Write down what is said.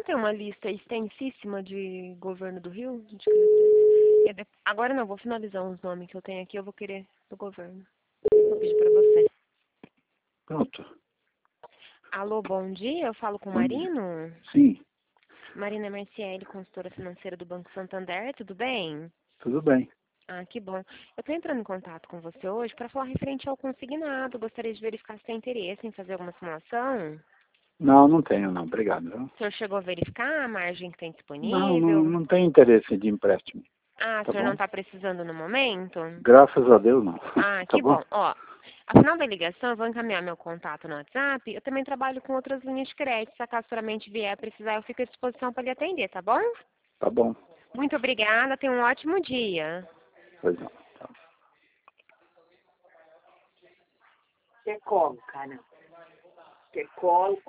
tem uma lista extensíssima de governo do Rio? Agora não, vou finalizar uns nomes que eu tenho aqui, eu vou querer do governo. Vou pedir para você. Pronto. Alô, bom dia, eu falo com o Bom dia. Marino? Sim, Marina Marciele, consultora financeira do Banco Santander, tudo bem? tudo bem. Ah, que bom. Eu estou entrando em contato com você hoje para falar referente ao consignado. Gostaria de verificar se tem interesse em fazer alguma simulação. Não, não tenho não, obrigado. Viu? O senhor chegou a verificar a margem que tem Não, disponível? não tenho interesse de empréstimo, Ah, o tá senhor não bom? está precisando no momento? Graças a Deus não, Ah, tá que bom? bom. Ó, ao final da ligação, eu vou encaminhar meu contato no WhatsApp. Eu também trabalho com outras linhas de crédito. Se acaso futuramente vier a precisar, eu fico à disposição para lhe atender, tá bom? Tá bom, Muito obrigada. Tenha um ótimo dia. pois não. Você come, cara. Você come.